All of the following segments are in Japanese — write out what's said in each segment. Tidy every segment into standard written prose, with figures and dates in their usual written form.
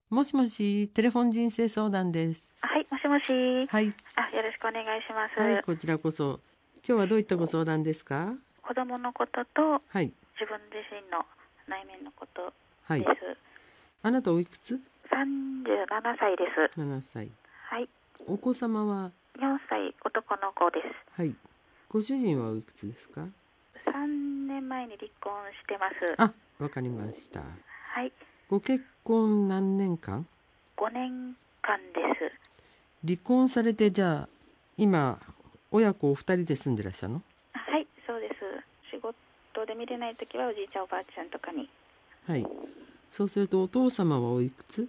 もしもし、テレフォン人生相談です。 はい、もしもし。 はい。 よろしくお願いします。 はい、こちらこそ。今日はどういったご相談ですか？ 子供のこととはい。 自分自身の内面のことはい。 です。 あなたおいくつ 37歳です。 ？7歳。 はい、 お子様は？ 4歳男の子です。 はい。ご主人はおいくつですか 3年前に離婚してます。 あ、わかりました。 はい、 ご結婚何年間？ 5年間です。 離婚されて、じゃあ、今、親子お二人で住んでらっしゃるの？ はい、そうです。仕事で見れないときはおじいちゃんおばあちゃんとかに。 はい。そうすると、お父様はおいくつ？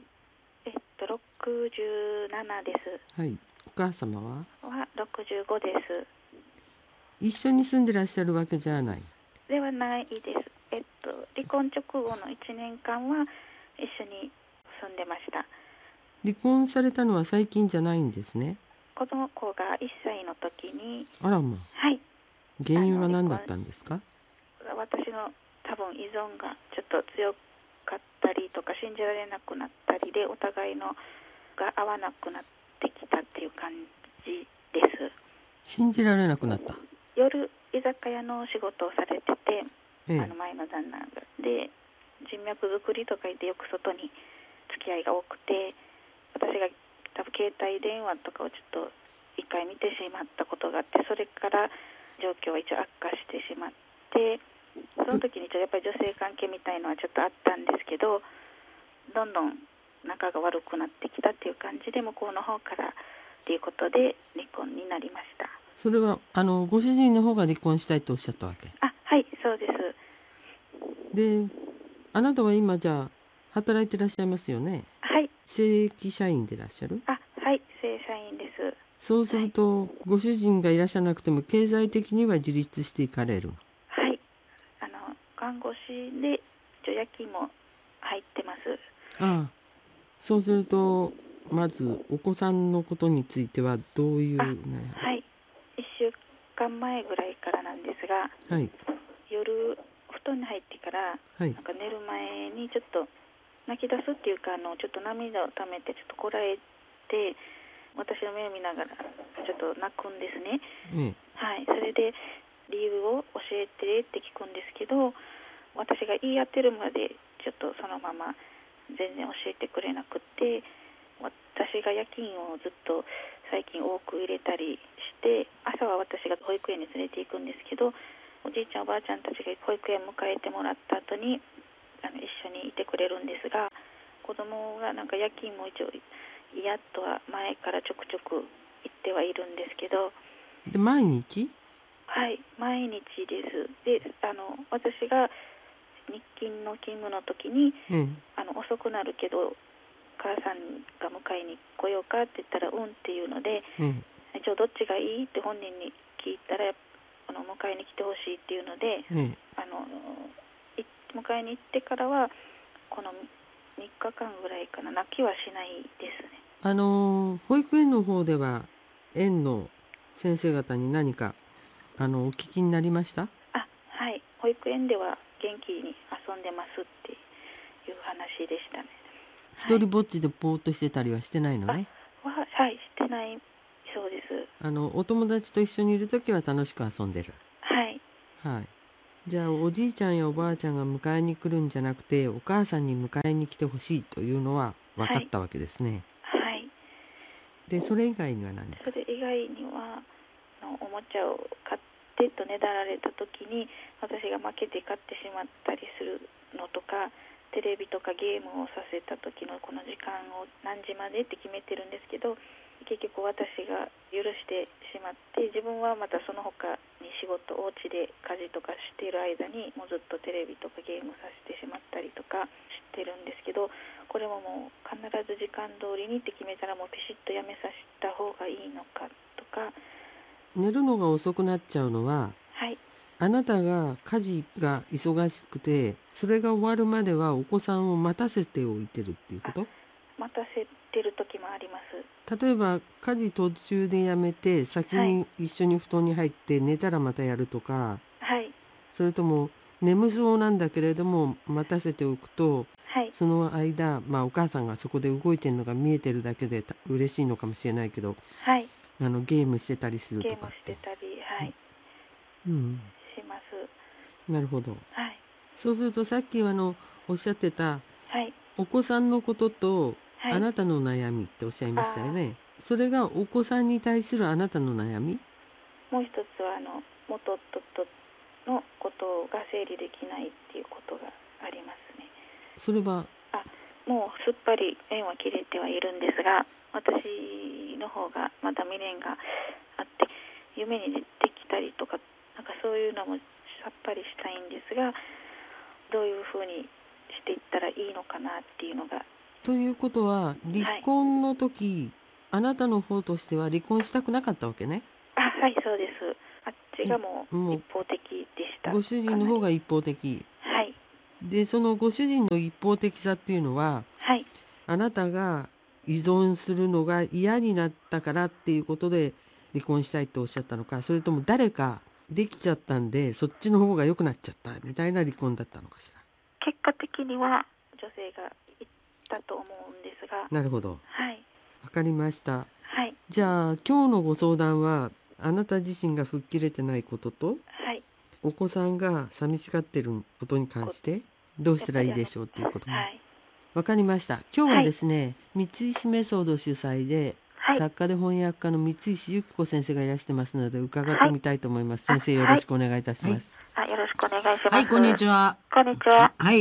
67です。 はい。お母様は？ は65です。 一緒に住んでらっしゃるわけじゃない？ ではないです。離婚直後の1年間は一緒に住んでました。 離婚されたのは最近じゃないんですね。 子供子が1歳の時に、 あらまあ、 はい、 原因は離婚、 何だったんですか？ 私の多分依存がちょっと強かったりとか信じられなくなったりで、お互いのが合わなくなってきたっていう感じです。 信じられなくなった。 夜居酒屋の仕事をされてて、 ええ。 前の旦那で人脈作りとか言ってよく外に付き合いが多くて、私が多分携帯電話とかをちょっと一回見てしまったことがあって、それから状況は一応悪化してしまって、その時にやっぱり女性関係みたいのはちょっとあったんですけど、どんどん仲が悪くなってきたっていう感じで、向こうの方からっていうことで離婚になりました。 それはご主人の方が離婚したいとおっしゃったわけはい、そうです。 で、あなたは今じゃあ働いてらっしゃいますよね。 はい。 正規社員でいらっしゃる？ はい、正社員です。 そうすると、ご主人がいらっしゃらなくても経済的には自立していかれる？ はい、看護師で助夜勤も入ってます。 ああ、そうするとまずお子さんのことについてはどういうね？ はい、1週間前ぐらいからなんですが、 はい。 夜布団に入ってから、 はい。 なんか寝る前にちょっと泣き出すっていうか、ちょっと涙をためてちょっとこらえて、私の目を見ながらちょっと泣くんですね。 ええ。 はい、それで理由を教えてって聞くんですけど、私が言い当てるまでちょっとそのまま全然教えてくれなくて、私が夜勤をずっと最近多く入れたりして、朝は私が保育園に連れて行くんですけど、おじいちゃんおばあちゃんたちが保育園迎えてもらった後に一緒にいてくれるんですが、子供がなんか夜勤も一応嫌とは前からちょくちょく言ってはいるんですけど。 で、毎日？ はい、毎日です。で、私が日勤の勤務の時に、 ええ。 遅くなるけど母さんが迎えに来ようかって言ったらうんっていうので、 ええ。 一応どっちがいいって本人に聞いたら、迎えに来てほしいっていうので、 ええ。 迎えに行ってからはこの3日間ぐらいかな、泣きはしないですね。 保育園の方では園の先生方に何かお聞きになりました？ はい、保育園では元気に遊んでますっていう話でしたね。 一人ぼっちでぼーっとしてたりはしてないのね。 はい、してないそうです。 お友達と一緒にいるときは楽しく遊んでる。 はい。 はい。じゃあおじいちゃんやおばあちゃんが迎えに来るんじゃなくて、お母さんに迎えに来てほしいというのは分かったわけですね。 はい。 で、それ以外には何か？ それ以外にはおもちゃを買ってとねだられた時に、私が負けて買ってしまったりするのとか、テレビとかゲームをさせた時のこの時間を何時までって決めてるんですけど、結局私が許してしまって、自分はまたその他に仕事、お家で家事とかしている間にもうずっとテレビとかゲームさせてしまったりとかしてるんですけど、これももう必ず時間通りにって決めたらもうピシッとやめさせた方がいいのかとか。 寝るのが遅くなっちゃうのは、 はい、 あなたが家事が忙しくて、それが終わるまではお子さんを待たせておいてるっていうこと？ 待たせてる時もあります。 例えば家事途中でやめて先はい、 に一緒に布団に入って寝たらまたやるとか、 はい、 それとも眠そうなんだけれども待たせておくと、 はい。 その間、お母さんがそこで動いてるのが見えてるだけで嬉しいのかもしれないけど、 はい。 ゲームしてたりするゲームとかって。 してたり、はい。 うん、 します。 なるほど。 はい。 そうするとさっきおっしゃってたはい。 お子さんのこととはい。 あなたの悩みっておっしゃいましたよあね。それがお子さんに対するあなたの悩み。 もう一つは、元夫のことが整理できないっていうことがありますね。 それはもうすっぱり縁は切れてはいるんですが、私の方がまだ未練があって夢に出てきたりとか、なんかそういうのもさっぱりしたいんですが、どういうふうにしていったらいいのかなっていうのが。 ということは離はい。 婚の時、あなたの方としては離婚したくなかったわけね。 はい、そうです。あっちがもうも一方的でしうた。 ご主人のかなり。 方が一方的はい。 で、そのご主人の一方的さっていうのははい。 あなたが依存するのが嫌になったからっていうことで離婚したいとおっしゃったのか、それとも誰かできちゃったんでそっちの方が良くなっちゃったみたいな離婚だったのかしら。 結果的には女性が言ったと思うんですが。 なるほど。 はい。 わかりました。 はい。 じゃあ今日のご相談はあなた自身が吹っ切れてないこととはい。 お子さんが寂しがってることに関してどうしたらいいでしょうっていうことも。 はい。 わかりました。今日ははい。 ですね、三石メソッド主催ではい。 作家で翻訳家の三石由紀子先生がいらしてますので伺ってはい。 みたいと思います。 あ、 先生よろはい。 しくお願いいたしはい。 ます。 よろしくお願いします。 はい、こんにちは。 こんにちは。 はい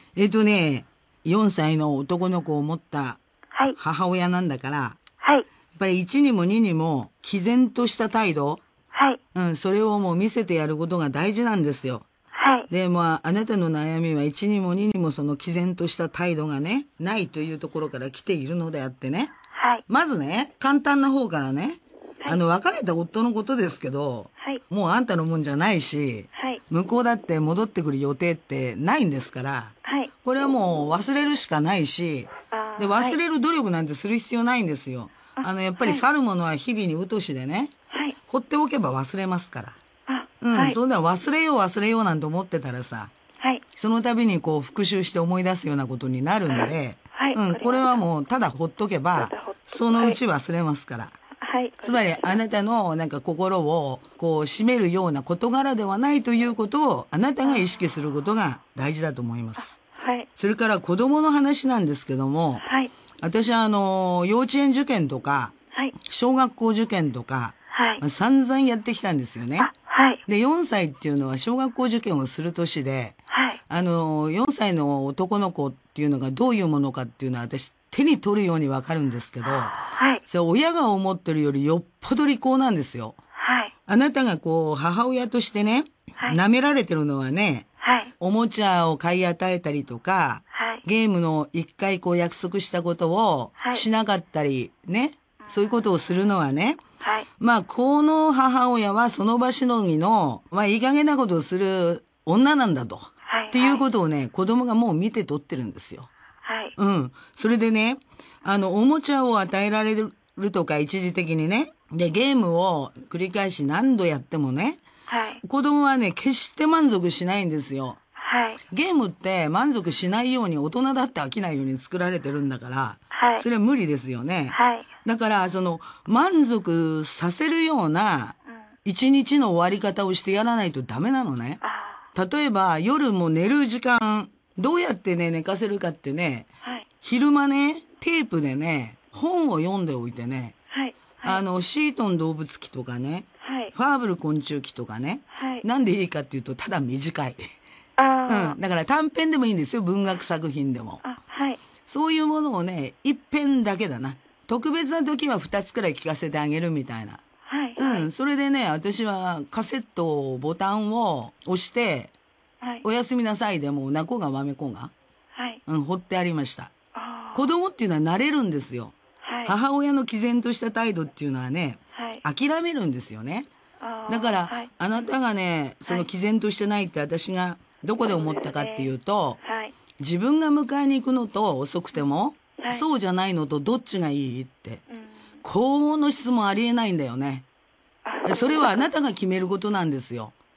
。4歳の男の子を持ったはい。 母親なんだから、やっはい。 ぱり1にも2にも毅然とした態度、 はい。 それをもう見せてやることが大事なんですよ。 はい。 で、あなたの悩みは1にも2にもその毅然とした態度がね、ないというところから来ているのであってね。 はい。 まずね、簡単な方からね、 はい。 別れた夫のことですけど、 はい。 もうあんたのもんじゃないし、 はい。 向こうだって戻ってくる予定ってないんですから、 はい。 これはもう忘れるしかないし、で、 はい。 忘れる努力なんてする必要ないんですよ。やっぱり去るものは日々にうとしでね、 はい。 放っておけば忘れますから。 はい。 そんな忘れようなんて思ってたらさ、 はい。 その度にこう復習して思い出すようなことになるんで、 はい。 これはもうただほっとけば、そのうち忘れますから。 はい。 つまりあなたのなんか心をこう締めるような事柄ではないということをあなたが意識することが大事だと思います。 はい。 それから子供の話なんですけども、 はい。 私は幼稚園受験とか、 はい。 小学校受験とか、 はい。 散々やってきたんですよね。 はい。 で、4歳っていうのは小学校受験をする年で、 はい。 4歳の男の子っていうのがどういうものかっていうのは私手に取るようにわかるんですけど、 はい。 それ親が思ってるよりよっぽど利口なんですよ。 はい。 あなたがこう母親としてね、舐められてるのはね、 はい。 おもちゃを買い与えたりとか、 はい。 ゲームの一回こう約束したことをしなかったりね、そういうことをするのはね、 はい。 この母親はその場しのぎの、いい加減なことをする女なんだと。 はい。 っていうことをね、子供がもう見て取ってるんですよ。 はい。 それでね、おもちゃを与えられるとか一時的にね、で、ゲームを繰り返し何度やってもね、 はい。 子供はね、決して満足しないんですよ。 はい。 ゲームって満足しないように大人だって飽きないように作られてるんだから、 はい。 それは無理ですよね。 はい。 だから、満足させるような一日の終わり方をしてやらないとダメなのね。例えば、夜も寝る時間、どうやってね、寝かせるかってね、 はい。 昼間ね、テープでね、本を読んでおいてね、 はい。 シートン動物記とかね、 はい。 ファーブル昆虫記とかね、 はい。 なんでいいかっていうと、ただ短い。 あだから短編でもいいんですよ、文学作品でも。 はい。 そういうものをね、一編だけだな。特別な時は2つくらい聞かせてあげるみたいな。 はい。 それでね、私はカセットボタンを押して、 はい。 おやすみなさいでもうなこがわめこが、 はい。 掘ってありました。 あ子供っていうのは慣れるんですよ。 はい。 母親の毅然とした態度っていうのはね、 はい。 諦めるんですよね。だから、 はい。 あなたがね、その毅然としてないって私がどこで思ったかっていうと、 はい。 自分が迎えに行くのと遅くても、 はい。 そうじゃないのとどっちがいいって、 うん。 この質問ありえないんだよね。それはあなたが決めることなんですよ。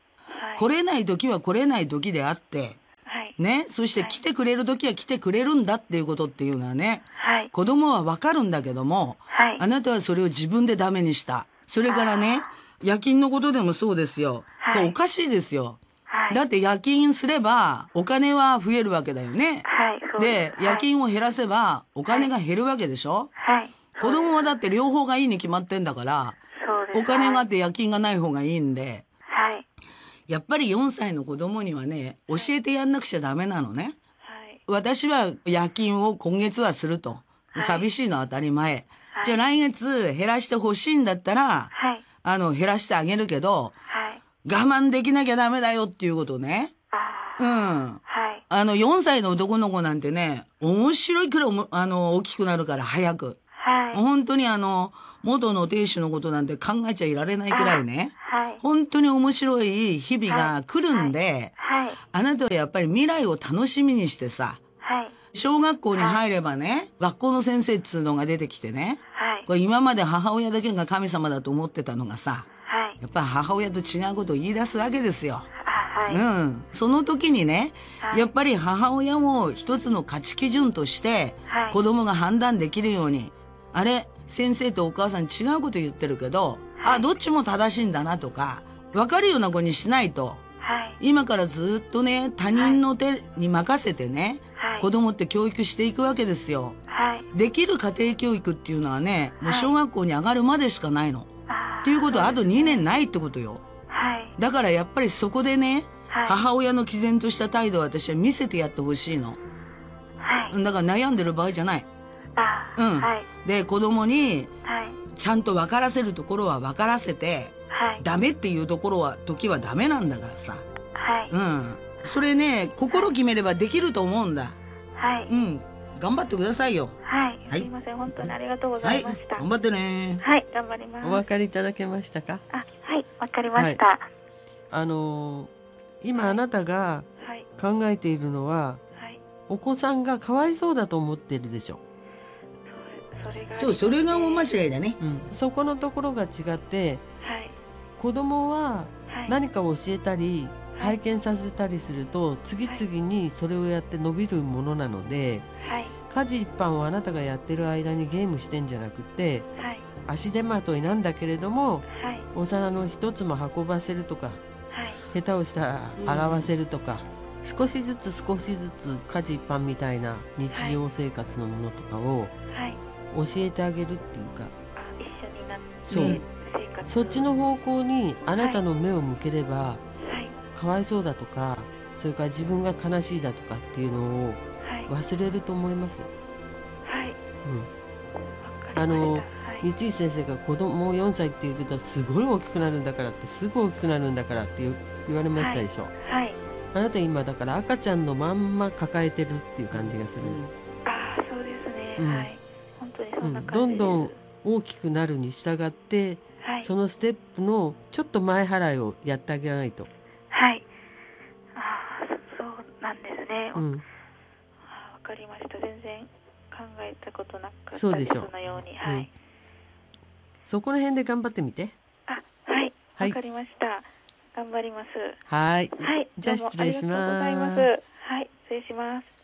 来れない時は来れない時であって、ね、そして来てくれる時は来てくれるんだっていうことっていうのはね、子供はわかるんだけども、あなたはそれを自分でダメにした。それからね、夜勤のことでもそうですよ。これおかしいですよ。だって夜勤すればお金は増えるわけだよね。で、夜勤を減らせばお金が減るわけでしょ。子供はだって両方がいいに決まってんだから、お金があって夜勤がない方がいいんで、やっぱり4歳の子供にはね、教えてやんなくちゃダメなのね。私は夜勤を今月はすると。寂しいのは当たり前。じゃあ来月減らしてほしいんだったら、減らしてあげるけど、我慢できなきゃダメだよっていうことね。4歳の男の子なんてね、面白いくらい大きくなるから早く。本当に元の亭主のことなんて考えちゃいられないくらいね。本当に面白い日々が来るんで、あなたはやっぱり未来を楽しみにしてさ、小学校に入ればね、学校の先生っつうのが出てきてね、これ今まで母親だけが神様だと思ってたのがさ、やっぱり母親と違うことを言い出すわけですよ。その時にね、やっぱり母親も一つの価値基準として子供が判断できるように、あれ先生とお母さん違うこと言ってるけど、どっちも正しいんだなとか分かるような子にしないと、今からずっとね他人の手に任せてね、子供って教育していくわけですよ。できる家庭教育っていうのはね、もう小学校に上がるまでしかないの。っていうことはあと2年ないってことよ。だからやっぱりそこでね、母親の毅然とした態度を私は見せてやってほしいの。だから悩んでる場合じゃない。で、子供にちゃんと分からせるところは分からせて、ダメっていうところは時はダメなんだからさ。それね、心決めればできると思うんだ。頑張ってくださいよ。 すいません、本当にありがとうございました。 頑張ってね。 頑張ります。 お分かりいただけましたか？ わかりました。 今あなたが考えているのは、お子さんがかわいそうだと思ってるでしょ。 それが大間違いだね。 そこのところが違って、子供は何かを教えたり体験させたりすると、次々にそれをやって伸びるものなので、家事一般をあなたがやってる間にゲームしてんじゃなくて、足手まといなんだけれども、お皿の一つも運ばせるとか、下手をしたら洗わせるとか、少しずつ少しずつ家事一般みたいな日常生活のものとかを教えてあげるっていうか、 一緒になってそっちの方向にあなたの目を向ければ、かわいそうだとか、それから自分が悲しいだとかっていうのを忘れると思いますよ。三井先生が子供4歳って言うけど、すごい大きくなるんだからって、すぐ大きくなるんだからって言われましたでしょ。あなた今だから赤ちゃんのまんま抱えてるっていう感じがする。 そうですね。本当にそんな感じです。 どんどん大きくなるに従って、そのステップのちょっと前払いをやってあげないと。 そうなんですね。わかりました。全然考えたことなかったです。 そうでしょ。 そのように。 そこら辺で頑張ってみて。 わかりました。頑張ります。 じゃあ失礼します。 失礼します。